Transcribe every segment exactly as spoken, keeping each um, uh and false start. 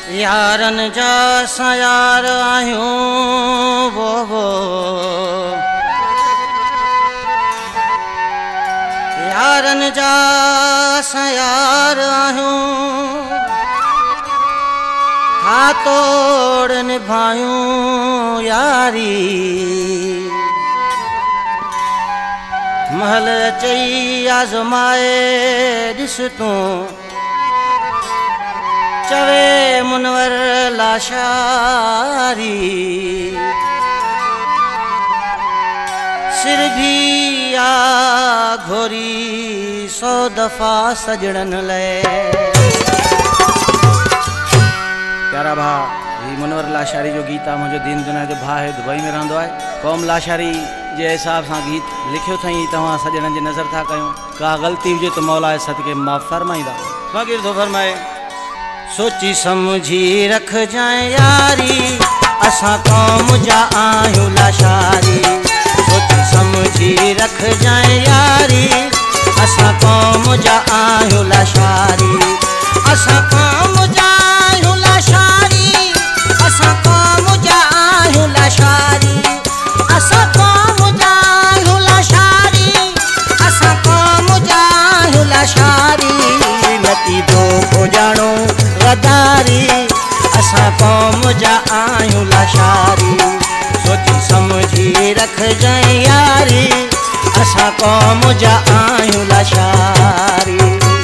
यारन जा असां यार आहियूं वो वो यारन जा असां यार आहियूं हा तोड़ निभायूं यारी महल चई आज़माए ॾिस तूं चवे मुनवर लाशारी सिर भी आ घोरी सौ दफ़ा सजड़न लाइ। प्यारा भाउ ही मुनवर लाशारी जो गीत आहे। मुंहिंजो दीन दुनिया जो भाउ आहे, दुबई में रहंदो आहे। क़ौम लाशारी जे हिसाब सां गीत लिखियो अथई। तव्हां सजणनि जी नज़र था कयूं, का ग़लती हुजे त मौला सदके माफ़ फरमाईंदा। फ़क़ीर थो फरमाए सोची समझी रख जाए यारी असां क़ौम जा आहियूं लाशारी। सोची समझी रख जाए यारी असां क़ौम जा आहियूं लाशारी। असां क़ौम जा आहियूं लाशारी असां क़ौम जा आहियूं लाशारी। असां क़ौम जा आहियूं लाशारी असां क़ौम जा आहियूं लाशारी। नती दो को ॼाणो गदारी असां क़ौम जा आहियूं लाशारी। सोची समझी रख जाए यारी असां क़ौम जा आहियूं लाशारी।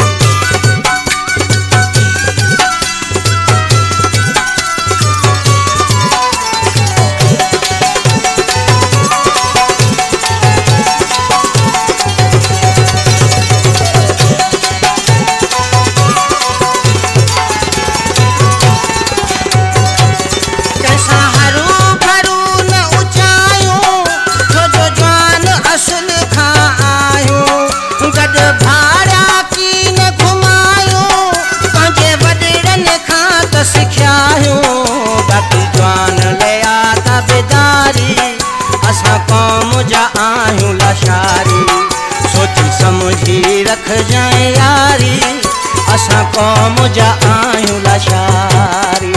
असां क़ौम जा आहियूं लाशारी। सोची समझी रख जाए यारी असां क़ौम जा आहियूं लाशारी।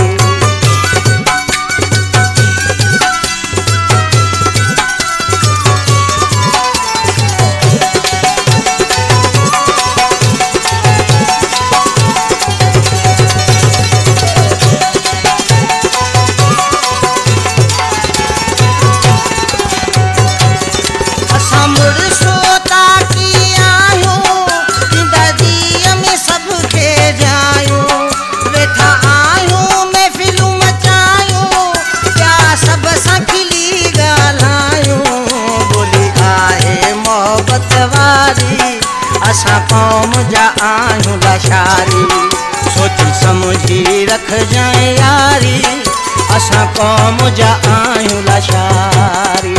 असां क़ौम जा आहियूं लाशारी। सोची समझी रख जाए यारी असां क़ौम जा आहियूं लाशारी।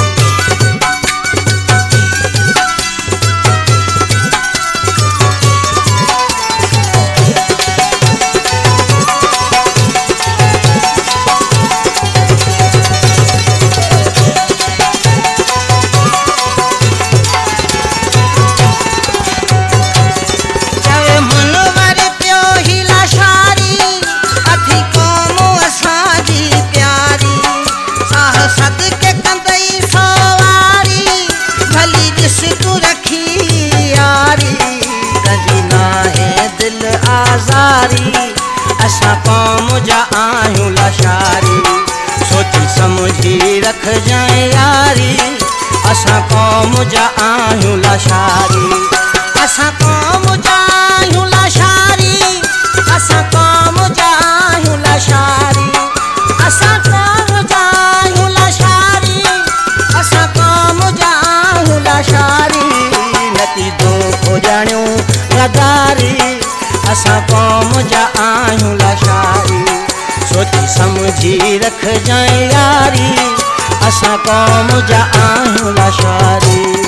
असां क़ौम जा आहियूं लाशारी। सोची समझी रख जाए यारी असां क़ौम जा आहियूं लाशारी। असां क़ौम जा आहियूं लाशारी असां क़ौम जा आहियूं लाशारी। असां क़ौम जा आहियूं लाशारी असां क़ौम जा आहियूं लाशारी। नती दो को ॼाणियूं गदारी असां क़ौम जा आहियूं लाशारी। सोची समझी रख जाए यारी असां क़ौम जा आहियूं लाशारी।